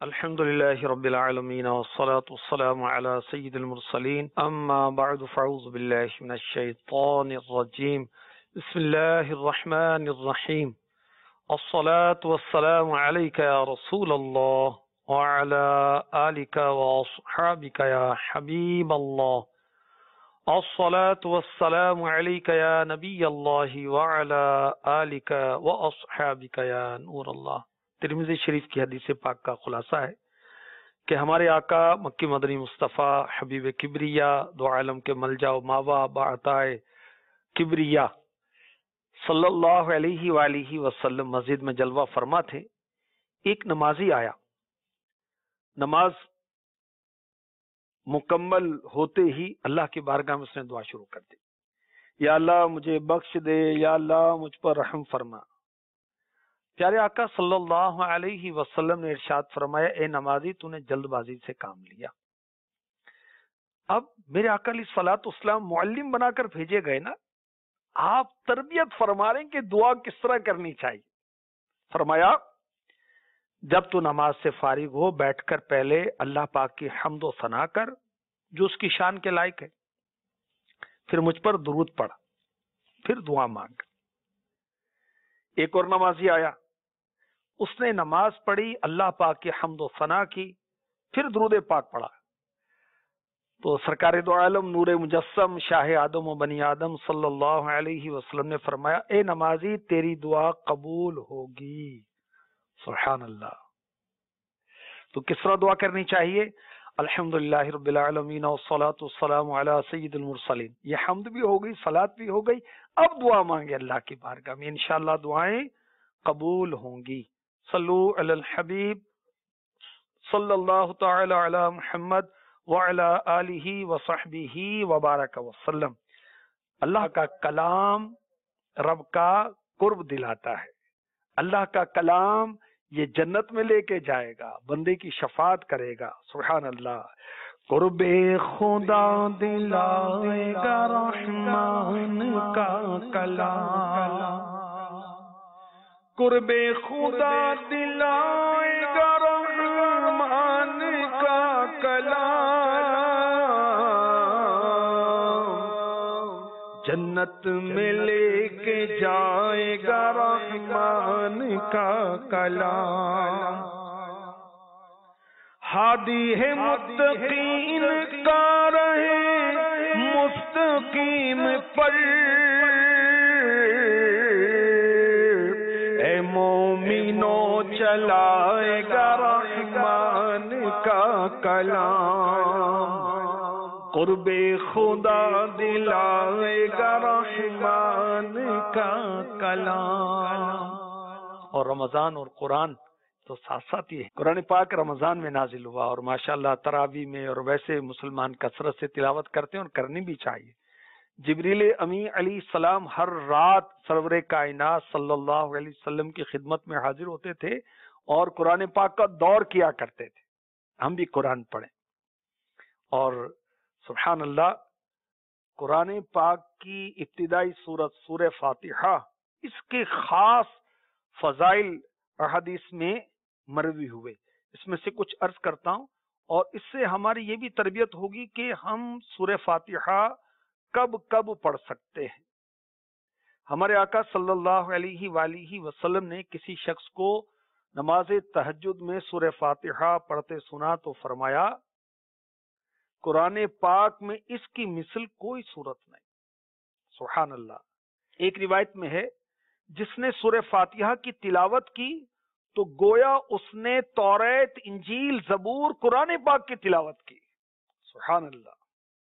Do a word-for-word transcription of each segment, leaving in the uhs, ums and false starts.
الحمد لله رب العالمين والصلاة والسلام على سيد المرسلين أما بعد فأعوذ بالله من الشيطان الرجيم بسم الله الرحمن الرحيم الصلاة والسلام عليك يا رسول الله وعلى آلك وأصحابك يا حبيب الله الصلاة والسلام عليك يا نبي الله وعلى آلك وأصحابك يا نور الله۔ ترمذی شریف کی حدیث پاک کا خلاصہ ہے کہ ہمارے آقا مکی مدنی مصطفیٰ حبیب کبریا دو عالم کے ملجا و ماوا بعطائے کبریا صلی اللہ علیہ وآلہ وسلم مسجد میں جلوہ فرما تھے۔ ایک نمازی آیا، نماز مکمل ہوتے ہی اللہ کی بارگاہ میں اس نے دعا شروع کر دی، یا اللہ مجھے بخش دے، یا اللہ مجھ پر رحم فرما۔ پیارے آقا صلی اللہ علیہ وسلم نے ارشاد فرمایا، اے نمازی تو نے جلد بازی سے کام لیا۔ اب میرے آقا علیہ الصلوۃ والسلام معلم بنا کر بھیجے گئے نا، آپ تربیت فرما رہے ہیں کہ دعا کس طرح کرنی چاہیے۔ فرمایا جب تو نماز سے فارغ ہو بیٹھ کر پہلے اللہ پاک کی حمد و ثنا کر جو اس کی شان کے لائق ہے، پھر مجھ پر درود پڑھ، پھر دعا مانگ۔ ایک اور نمازی آیا، اس نے نماز پڑھی، اللہ پاک کی حمد و ثنا کی، پھر درود پاک پڑھا تو سرکار دو عالم نور مجسم شاہ آدم و بنی آدم صلی اللہ علیہ وسلم نے فرمایا، اے نمازی تیری دعا قبول ہوگی۔ سبحان اللہ۔ تو کس طرح دعا کرنی چاہیے؟ الحمدللہ رب العالمین والصلاة والسلام علی سید المرسلین۔ یہ حمد بھی ہو گئی، صلاۃ بھی ہو گئی، اب دعا مانگے اللہ کی بارگاہ میں، انشاءاللہ دعائیں قبول ہوں گی۔ صلو علی الحبیب صلی اللہ تعالی علی محمد وعلی آلہ وصحبہ وبارک وسلم۔ اللہ کا کلام رب کا قرب دلاتا ہے، اللہ کا کلام یہ جنت میں لے کے جائے گا، بندے کی شفاعت کرے گا۔ سبحان اللہ۔ قرب خدا دلائے گا رحمان کا کلام، قرب خدا دلائے گا رحمان کا کلام، جنت میں لے کے جائے گا رحمان کا کلام۔ ہادی ہے متقین کا رہے مستقیم پر، اے مومنو چلائے گا رحمان کا کلام، قرب خدا دلائے گا رحمان کا کلام۔ اور رمضان اور قرآن تو ساتھ ساتھ ہی ہے۔ قرآن پاک رمضان میں نازل ہوا اور ماشاءاللہ تراویح میں اور ویسے مسلمان کثرت سے تلاوت کرتے ہیں اور کرنی بھی چاہیے۔ جبریل امی علیہ السلام ہر رات سرور کائنات صلی اللہ علیہ وسلم کی خدمت میں حاضر ہوتے تھے اور قرآن پاک کا دور کیا کرتے تھے۔ ہم بھی قرآن پڑھیں۔ اور سبحان اللہ، قرآن پاک کی ابتدائی سورت سورہ فاتحہ، اس کے خاص فضائل احادیث میں مروی ہوئے، اس میں سے کچھ عرض کرتا ہوں، اور اس سے ہماری یہ بھی تربیت ہوگی کہ ہم سورہ فاتحہ کب کب پڑھ سکتے ہیں۔ ہمارے آقا صلی اللہ علیہ وآلہ وسلم نے کسی شخص کو نماز تہجد میں سورہ فاتحہ پڑھتے سنا تو فرمایا، قرآن پاک میں اس کی مثل کوئی صورت نہیں۔ سبحان اللہ۔ ایک روایت میں ہے، جس نے سورہ فاتحہ کی تلاوت کی تو گویا اس نے توریت، انجیل، زبور، قرآن پاک کی تلاوت کی۔ سبحان اللہ۔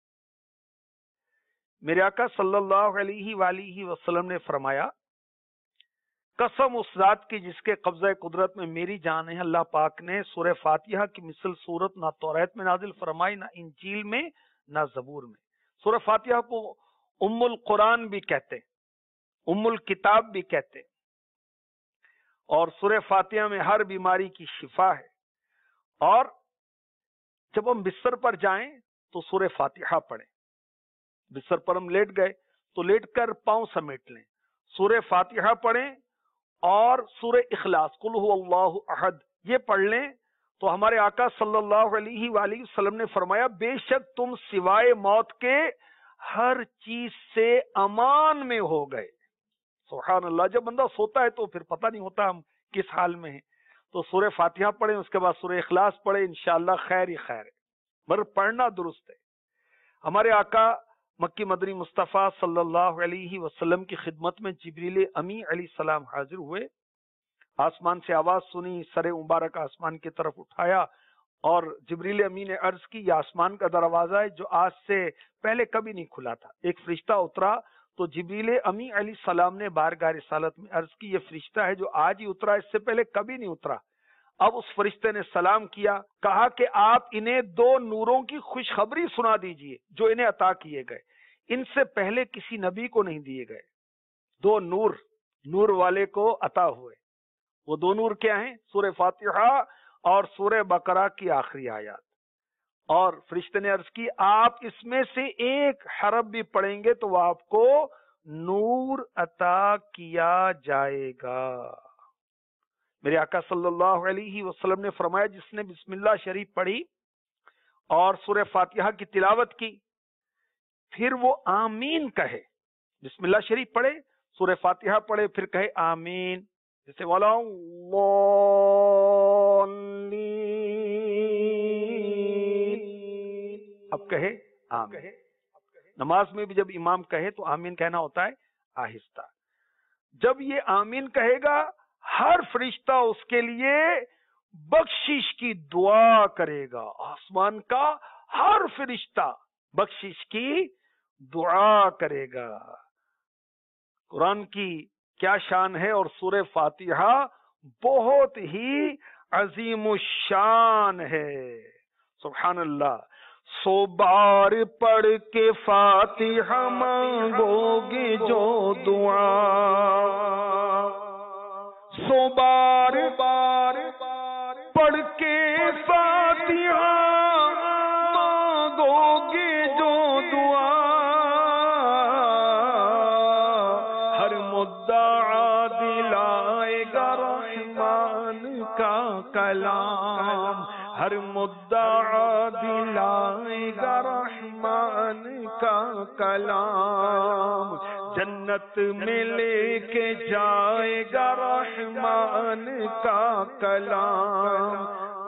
میرے آقا صلی اللہ علیہ وآلہ وسلم نے فرمایا، قسم اس ذات کی جس کے قبضہ قدرت میں میری جان ہے، اللہ پاک نے سورہ فاتحہ کی مثل صورت نہ توریت میں نازل فرمائی، نہ انجیل میں، نہ زبور میں۔ سورہ فاتحہ کو ام القرآن بھی کہتے ہیں، ام الکتاب بھی کہتے ہیں، اور سورہ فاتحہ میں ہر بیماری کی شفا ہے۔ اور جب ہم بستر پر جائیں تو سورہ فاتحہ پڑھیں، بستر پر ہم لیٹ گئے تو لیٹ کر پاؤں سمیٹ لیں، سورہ فاتحہ پڑھیں اور سورہ اخلاص قل هو اللہ احد یہ پڑھ لیں، تو ہمارے آقا صلی اللہ علیہ وآلہ وسلم نے فرمایا بے شک تم سوائے موت کے ہر چیز سے امان میں ہو گئے. سبحان اللہ. جب بندہ سوتا ہے تو پھر پتہ نہیں ہوتا ہم کس حال میں ہیں. تو سورہ فاتحہ پڑھیں، اس کے بعد سورہ اخلاص پڑھیں، انشاءاللہ خیر ہی خیر ہے، مگر پڑھنا درست ہے. ہمارے آقا مکی مدنی مصطفیٰ صلی اللہ علیہ وسلم کی خدمت میں جبریل امی علیہ السلام حاضر ہوئے. آسمان سے آواز سنی، سر مبارک آسمان کی طرف اٹھایا اور جبریل امی نے عرض کی یہ آسمان کا دروازہ ہے جو آج سے پہلے کبھی نہیں کھلا تھا. ایک فرشتہ اترا تو جبریل امی علیہ السلام نے بارگاہ رسالت میں عرض کی یہ فرشتہ ہے جو آج ہی اترا، اس سے پہلے کبھی نہیں اترا. اب اس فرشتے نے سلام کیا، کہا کہ آپ انہیں دو نوروں کی خوشخبری سنا دیجئے جو انہیں عطا کیے گئے، ان سے پہلے کسی نبی کو نہیں دیے گئے. دو نور نور والے کو عطا ہوئے. وہ دو نور کیا ہیں؟ سورہ فاتحہ اور سورہ بقرہ کی آخری آیات. اور فرشتے نے عرض کی آپ اس میں سے ایک حرف بھی پڑھیں گے تو وہ آپ کو نور عطا کیا جائے گا. میرے آقا صلی اللہ علیہ وسلم نے فرمایا جس نے بسم اللہ شریف پڑھی اور سورہ فاتحہ کی تلاوت کی پھر وہ آمین کہے. بسم اللہ شریف پڑھے، سورہ فاتحہ پڑھے، پھر کہے آمین. جیسے والا اب کہے آمین. نماز میں بھی جب امام کہے تو آمین کہنا ہوتا ہے آہستہ. جب یہ آمین کہے گا ہر فرشتہ اس کے لیے بخشش کی دعا کرے گا. آسمان کا ہر فرشتہ بخشش کی دعا کرے گا. قرآن کی کیا شان ہے اور سورہ فاتحہ بہت ہی عظیم الشان ہے. سبحان اللہ. سو بار پڑھ کے فاتحہ مانگو گے جو دعا، سو بار بار پڑھ کے فاتحہ مانگو گے جو دعا، ہر مدعا دلائے گا رحمان کا کلام، ہر مدعا دلائے گا رحمان کا کلام، جنت میں لے کے جائے گا رحمان کا کلام،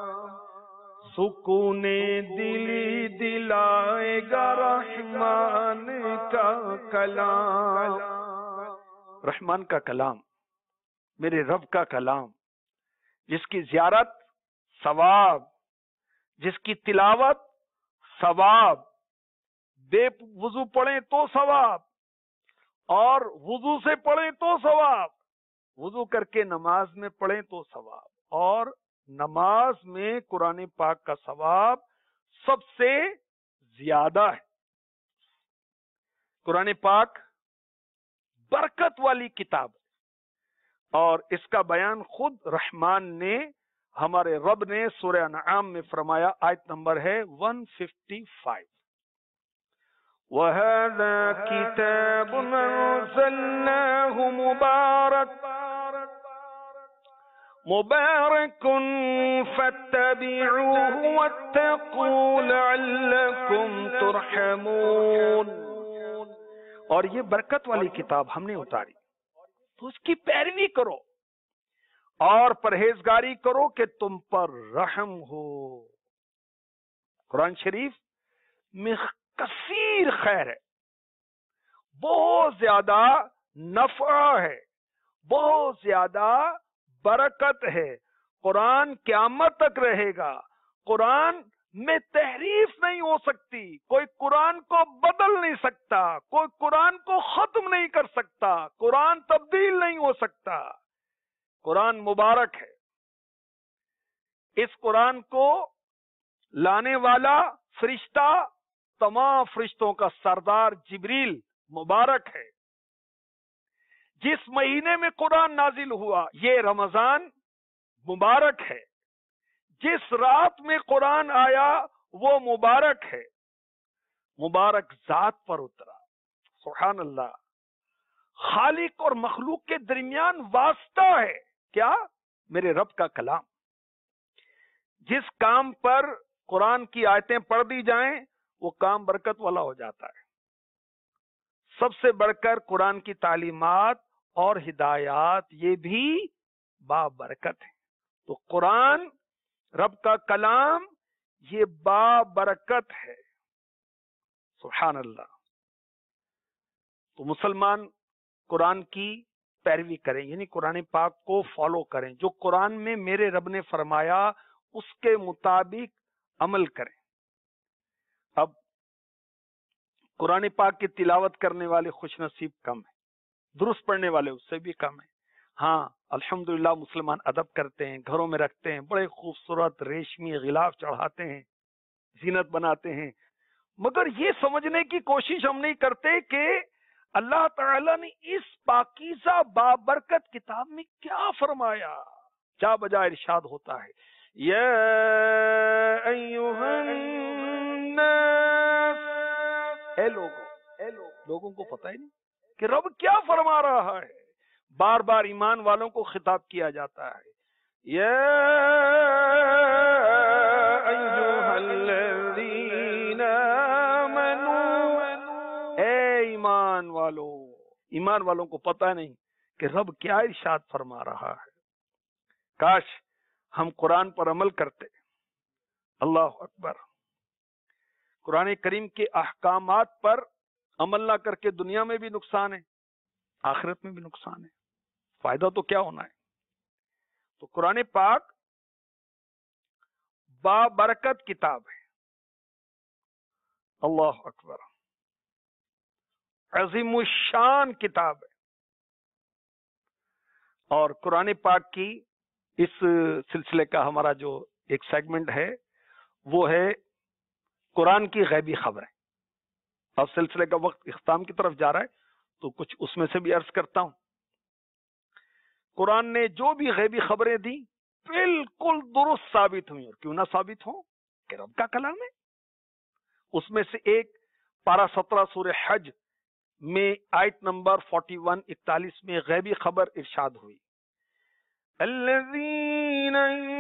سکون دلی دلائے گا رحمان کا کلام. رحمان کا کلام، میرے رب کا کلام، جس کی زیارت ثواب، جس کی تلاوت ثواب، بے وضو پڑھیں تو ثواب اور وضو سے پڑھیں تو ثواب، وضو کر کے نماز میں پڑھیں تو ثواب، اور نماز میں قرآن پاک کا ثواب سب سے زیادہ ہے. قرآن پاک برکت والی کتاب اور اس کا بیان خود رحمان نے، ہمارے رب نے سورہ انعام میں فرمایا. آیت نمبر ہے ایک سو پچپن. وَهَذَا كِتَابٌ أَنزَلْنَاهُ مُبَارَكٌ مُبَارَكٌ فَاتَّبِعُوهُ وَاتَّقُوا لَعَلَّكُمْ تُرْحَمُونَ. اور یہ برکت والی کتاب ہم نے اتاری تو اس کی پیروی کرو اور پرہیزگاری کرو کہ تم پر رحم ہو. قرآن شریف میں کثیر خیر ہے، بہت زیادہ نفع ہے، بہت زیادہ برکت ہے. قرآن قیامت تک رہے گا. قرآن میں تحریف نہیں ہو سکتی، کوئی قرآن کو بدل نہیں سکتا، کوئی قرآن کو ختم نہیں کر سکتا، قرآن تبدیل نہیں ہو سکتا. قرآن مبارک ہے. اس قرآن کو لانے والا فرشتہ تمام فرشتوں کا سردار جبریل مبارک ہے. جس مہینے میں قرآن نازل ہوا یہ رمضان مبارک ہے. جس رات میں قرآن آیا وہ مبارک ہے. مبارک ذات پر اترا. سبحان اللہ. خالق اور مخلوق کے درمیان واسطہ ہے. کیا؟ میرے رب کا کلام. جس کام پر قرآن کی آیتیں پڑھ دی جائیں وہ کام برکت والا ہو جاتا ہے. سب سے بڑھ کر قرآن کی تعلیمات اور ہدایات یہ بھی بابرکت ہے. تو قرآن رب کا کلام یہ بابرکت ہے. سبحان اللہ. تو مسلمان قرآن کی پیروی کریں، یعنی قرآن پاک کو فالو کریں. جو قرآن میں میرے رب نے فرمایا اس کے مطابق عمل کریں. اب قرآن پاک کی تلاوت کرنے والے خوش نصیب کم ہیں، درست پڑھنے والے اس سے بھی کم ہیں. ہاں الحمدللہ مسلمان ادب کرتے ہیں، گھروں میں رکھتے ہیں، بڑے خوبصورت ریشمی غلاف چڑھاتے ہیں، زینت بناتے ہیں، مگر یہ سمجھنے کی کوشش ہم نہیں کرتے کہ اللہ تعالی نے اس پاکیزہ بابرکت کتاب میں کیا فرمایا. کیا بجا ارشاد ہوتا ہے، یا ایھا الناس، اے لوگوں، اے لوگوں کو پتہ ہی نہیں کہ رب کیا فرما رہا ہے. بار بار ایمان والوں کو خطاب کیا جاتا ہے، یا ایھا الذین آمنوا، اے ایمان والو. ایمان والوں کو پتہ نہیں کہ رب کیا ارشاد فرما رہا ہے. کاش ہم قرآن پر عمل کرتے. اللہ اکبر. قرآن کریم کے احکامات پر عمل نہ کر کے دنیا میں بھی نقصان ہے، آخرت میں بھی نقصان ہے. فائدہ تو کیا ہونا ہے. تو قرآن پاک بابرکت کتاب ہے. اللہ اکبر. عظیم الشان کتاب ہے. اور قرآن پاک کی اس سلسلے کا ہمارا جو ایک سیگمنٹ ہے وہ ہے قرآن کی غیبی خبریں. اب سلسلے کا وقت اختتام کی طرف جا رہا ہے تو کچھ اس میں سے بھی عرض کرتا ہوں. قرآن نے جو بھی غیبی خبریں دی بالکل درست ثابت ہوئی، اور کیوں نہ ثابت ہوں کہ رب کا کلام ہے. اس میں سے ایک پارہ سترہ سورہ حج میں آیت نمبر فورٹی ون اکتالیس میں غیبی خبر ارشاد ہوئی، الذین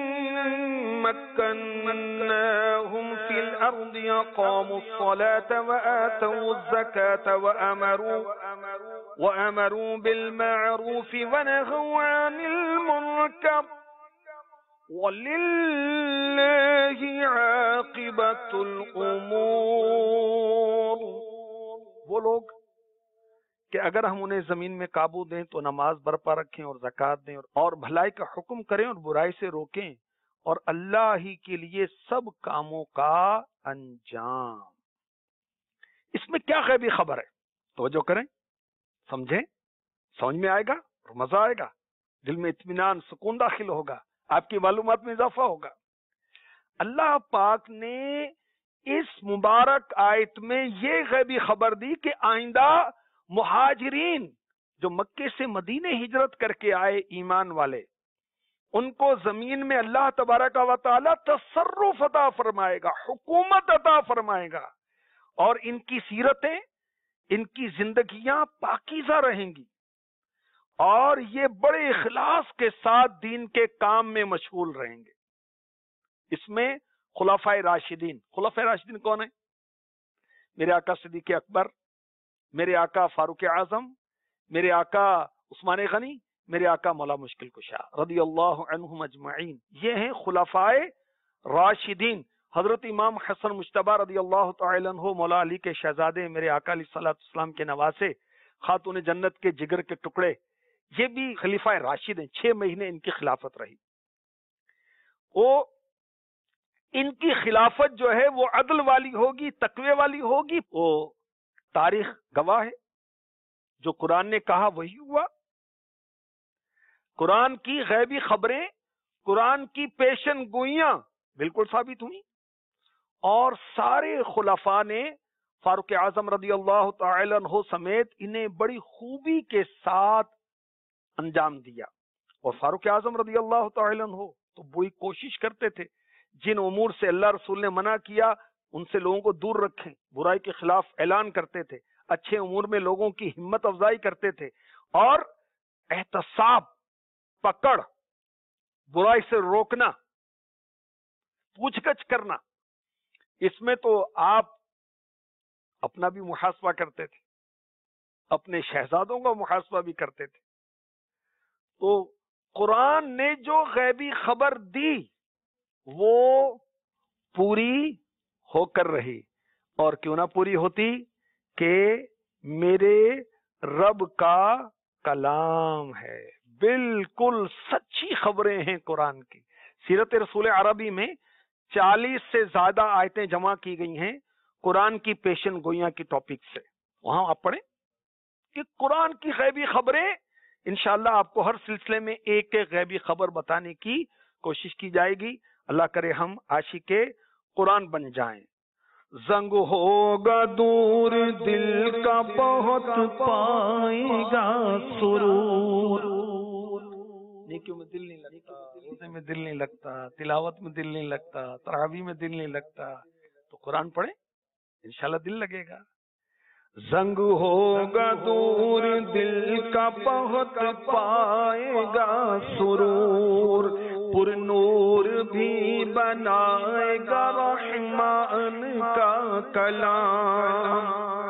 مکناہم فی الارض اقاموا الصلاة وآتوا الزکاة وامروا وامروا بالمعروف ونہوا عن المنکر وَلِلَّهِ عَاقِبَةُ الْأُمُورِ. وہ لوگ کہ اگر ہم انہیں زمین میں قابو دیں تو نماز برپا رکھیں اور زکوٰۃ دیں اور بھلائی کا حکم کریں اور برائی سے روکیں، اور اللہ ہی کے لیے سب کاموں کا انجام. اس میں کیا غیبی خبر ہے؟ توجہ کریں، سمجھیں، سمجھ میں آئے گا اور مزہ آئے گا، دل میں اطمینان سکون داخل ہوگا، آپ کی معلومات میں اضافہ ہوگا. اللہ پاک نے اس مبارک آیت میں یہ غیبی خبر دی کہ آئندہ مہاجرین جو مکے سے مدینے ہجرت کر کے آئے ایمان والے، ان کو زمین میں اللہ تبارک و تعالی تصرف عطا فرمائے گا، حکومت عطا فرمائے گا، اور ان کی سیرتیں، ان کی زندگیاں پاکیزہ رہیں گی، اور یہ بڑے اخلاص کے ساتھ دین کے کام میں مشغول رہیں گے. اس میں خلفائے راشدین، خلفائے راشدین کون ہیں؟ میرے آقا صدیق اکبر، میرے آقا فاروق اعظم، میرے آقا عثمان غنی، میرے آقا مولا مشکل کشا رضی اللہ عنہم اجمعین. یہ ہیں خلفائے راشدین. حضرت امام حسن مجتبی رضی اللہ تعالی عنہ مولا علی کے شہزادے، میرے آقا علیہ الصلوۃ والسلام کے نواسے، خاتون جنت کے جگر کے ٹکڑے، یہ بھی خلیفہ راشد ہیں. چھ مہینے ان کی خلافت رہی. وہ ان کی خلافت جو ہے وہ عدل والی ہوگی، تقوی والی ہوگی. وہ تاریخ گواہ ہے، جو قرآن نے کہا وہی ہوا. قرآن کی غیبی خبریں، قرآن کی پیشن گوئیاں بالکل ثابت ہوئی، اور سارے خلفاء نے فاروق اعظم رضی اللہ تعالی عنہ سمیت انہیں بڑی خوبی کے ساتھ انجام دیا. اور فاروق اعظم رضی اللہ تعالی عنہ تو بڑی کوشش کرتے تھے، جن امور سے اللہ رسول نے منع کیا ان سے لوگوں کو دور رکھیں، برائی کے خلاف اعلان کرتے تھے، اچھے امور میں لوگوں کی ہمت افزائی کرتے تھے، اور احتساب، پکڑ، برائی سے روکنا، پوچھ گچھ کرنا، اس میں تو آپ اپنا بھی محاسبہ کرتے تھے، اپنے شہزادوں کا محاسبہ بھی کرتے تھے. تو قرآن نے جو غیبی خبر دی وہ پوری ہو کر رہی، اور کیوں نہ پوری ہوتی کہ میرے رب کا کلام ہے. بالکل سچی خبریں ہیں قرآن کی. سیرت رسول عربی میں چالیس سے زیادہ آیتیں جمع کی گئی ہیں قرآن کی پیشن گوئیاں کی ٹاپک سے. وہاں آپ پڑھیں کہ قرآن کی غیبی خبریں، انشاءاللہ آپ کو ہر سلسلے میں ایک ایک غیبی خبر بتانے کی کوشش کی جائے گی. اللہ کرے ہم عاشق قرآن بن جائیں. زنگ ہوگا دور دل کا بہت پائے گا سرور. نیکیوں میں دل نہیں لگتا، روزے میں دل نہیں لگتا، تلاوت میں دل نہیں لگتا، تراویح میں دل نہیں لگتا، تو قرآن پڑھیں انشاءاللہ دل لگے گا. زنگ ہوگا دور دل کا بہت پائے گا سرور، پر نور بھی بنائے گا رحمان کا کلام.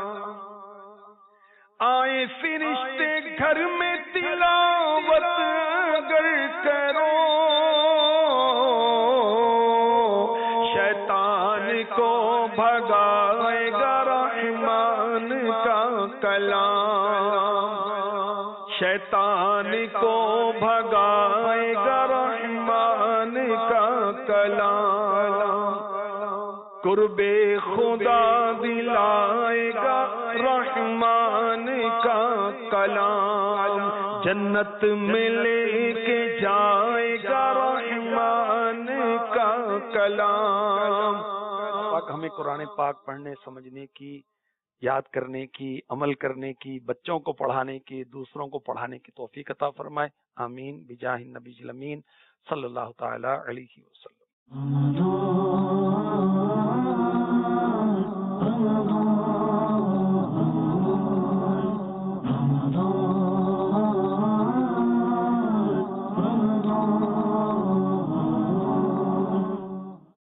آئے فرشتے گھر میں تلاوت اگر کرو، شیطان کو بھگائے گا رحمان کا کلام. شیطان کو بھگائے گا رحمان کا کلام. قرب خدا دلائے گا رحمان کا کلام. جنت میں لے کے جائے گا رحمان کا کلام. پاک ہمیں قرآن پاک پڑھنے، سمجھنے کی، یاد کرنے کی، عمل کرنے کی، بچوں کو پڑھانے کی، دوسروں کو پڑھانے کی توفیق عطا فرمائے. آمین بجاہ النبی الامین صلی اللہ تعالی علیہ وسلم.